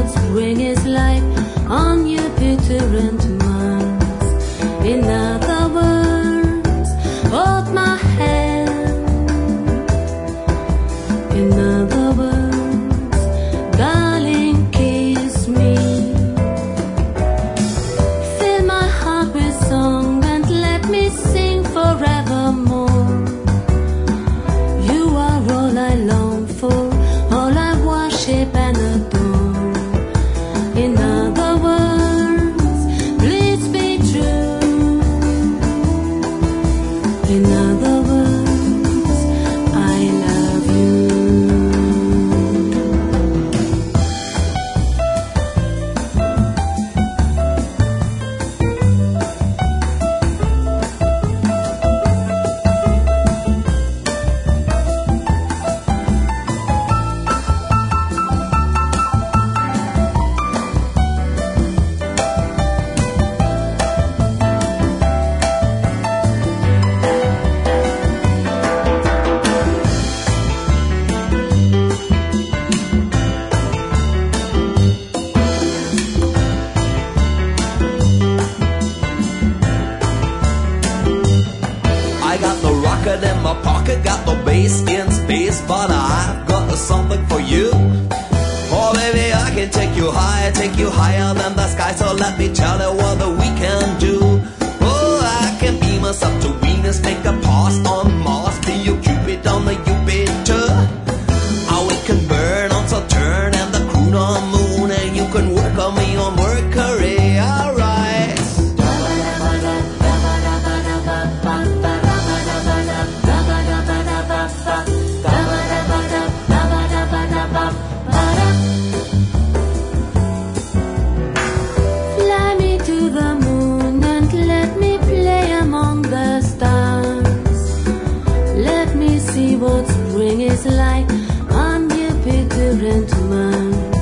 what spring is like on Jupiter and Mars. In other words, hold my hand. In other words, darling, kiss me. Fill my heart with song and let me sing forevermore. You are all I long for, all I worship and adore. In other words, please be true. In other words, I love you. I got the rocket in my pocket, got the bass in space, but I've got something for you. Oh baby, I can take you higher than the sky, so let me tell you what we can do. Oh, I can beam us up to Venus, make a pass on Mars, be your Cupid on the Jupiter. Oh, we can burn on Saturn and the crew on Moon, and you can work on me on Mercury, alright. Fly me to the moon and let me play among the stars. Let me see what spring is like on Jupiter and Mars.